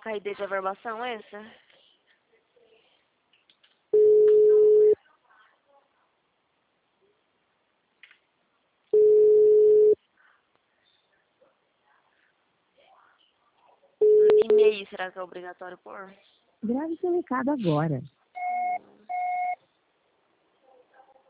KD de averbação essa? E-mail, será que é obrigatório pôr? Grave seu recado agora.